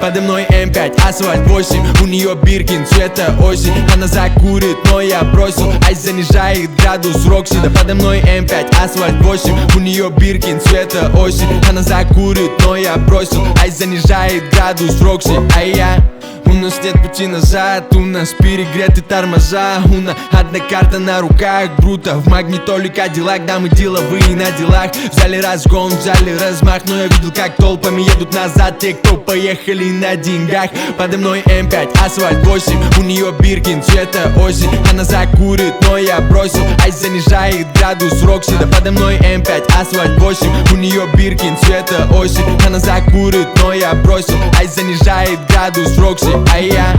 Подо мной М5, асфальт 8, у нее Биркин цвета осень. Она закурит, но я бросил, ай занижает градус Рокси. Да подо мной М5, асфальт 8, у нее Биркин цвета осень. Она закурит, но я бросил, ай занижает градус Рокси. А я... У нас нет пути назад, у нас перегреты тормоза. У нас одна карта на руках, бруто. В магнитоле Кадиллак, да мы деловые на делах. Взяли разгон, взяли размах, но я видел, как толпами едут назад те, кто поехали на деньгах. Подо мной М5, асфальт 8, у нее Биркин цвета осень. Она закурит, но я бросил, ай занижает градус Рокси. Да подо мной М5, асфальт 8, у нее Биркин цвета осень. Она закурит, но я бросил, ай занижает градус Рокси. А я...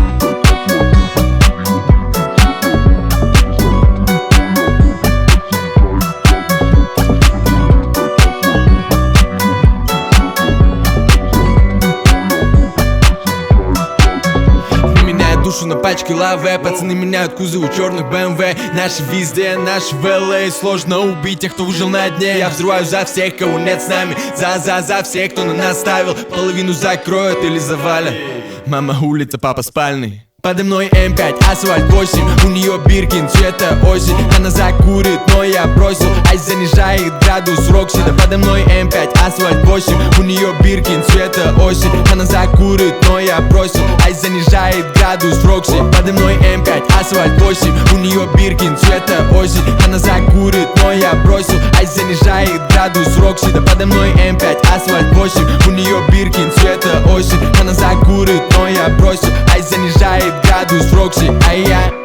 Душу на пачке лаве, пацаны меняют кузовы черных BMW. Наши везде, наши в LA. Сложно убить тех, кто выжил на дне. Я взрываю за всех, кого нет с нами. За всех, кто на нас ставил. Половину закроют или завалят. Мама улица, папа спальный. Подо мной М5, асфальт 8, у нее Биркин цвета осень. Она закурит, но я бросил, ай занижает градус Рокси. Да подо мной М5, асфальт 8, у нее Биркин цвета осень. Она закурит, но я бросил, ай занижает градус Рокси. Подо мной М5, асфальт 8, у нее Биркин цвета осень. Она закурит, но я бросил, ай занижает градус Рокси. Да подо мной М5, асфальт 8, у нее Биркин цвета осень. Она закурит, но я бросил, ай занижает градус Рокси. А я...